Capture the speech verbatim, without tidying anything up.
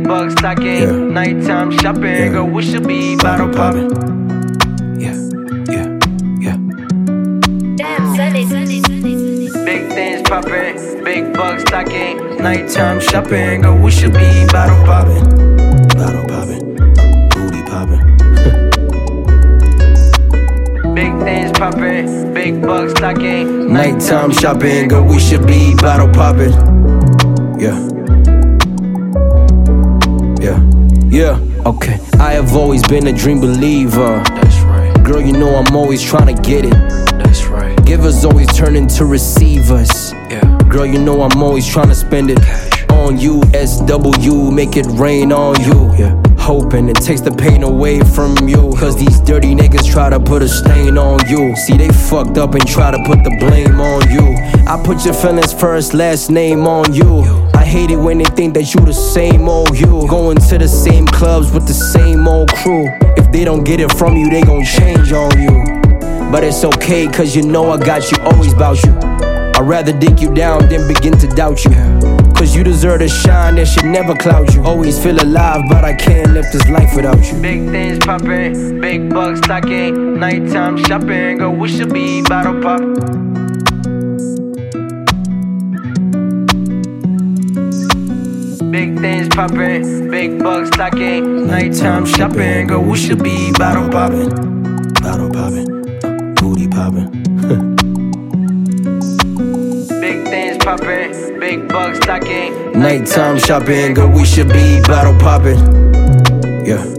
bucks stacking. Yeah. Nighttime shopping, Yeah. girl, we should be bottle popping. Yeah, yeah, yeah. Damn, Sunday, Sunday, Sunday. Big things popping, big bucks stacking. Nighttime shopping, girl, we should be bottle popping. Bottle popping, booty popping. Big things popping, big bucks stacking. Nighttime shopping, girl, we should be bottle popping. Yeah. Yeah. Yeah. Okay. I have always been a dream believer. That's right, Girl, you know I'm always trying to get it. that's right, Givers always turn into receivers. yeah. Girl, you know I'm always trying to spend it on you. S W, make it rain on you. Yeah. Hoping it takes the pain away from you. Cause these dirty niggas try to put a stain on you. See, they fucked up and try to put the blame on you. I put your feelings first, last name on you. I hate it when they think that you the same old you. Going to the same clubs with the same old crew. If they don't get it from you, they gon' change on you. But it's okay, cause you know I got you, always bout you. I'd rather dig you down than begin to doubt you. Cause you deserve to shine, that should never cloud you. Always feel alive, but I can't live this life without you. Big things popping, big bucks stacking. Nighttime shopping, girl, we should be bottle popping. Big things popping, big bucks stacking. Nighttime shopping, girl, we should be bottle popping. Bottle popping, booty popping. Big things popping, big bucks stacking. Nighttime shopping, girl, we should be bottle popping. Yeah.